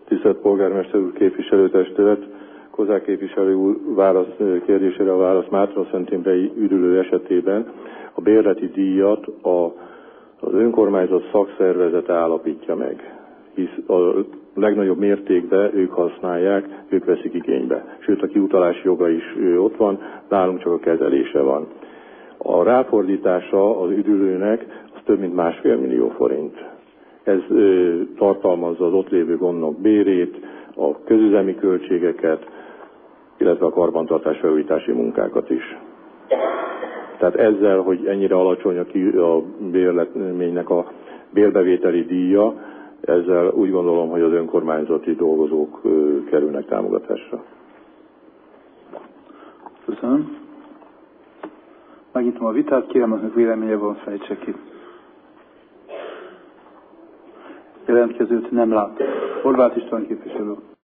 Tisztelt Polgármester úr, képviselőtestület, Kozák képviselő úr kérdésére a válasz: Mátraszentindrei üdülő esetében a bérleti díjat az önkormányzat szakszervezete állapítja meg, hisz a legnagyobb mértékben ők használják, ők veszik igénybe. Sőt, a kiutalási joga is ott van, nálunk csak a kezelése van. A ráfordítása az üdülőnek az több mint 1,5 millió forint. Ez tartalmazza az ott lévő gondok bérét, a közüzemi költségeket, illetve a karbantartás-felújítási munkákat is. Tehát ezzel, hogy ennyire alacsony a bérletménynek a bérbevételi díja, ezzel úgy gondolom, hogy az önkormányzati dolgozók kerülnek támogatásra. Köszönöm. Megnyitom a vitát, kérem, az véleménye van, fejtse ki. Jelentkezőt nem látom. Horváth István képviselő.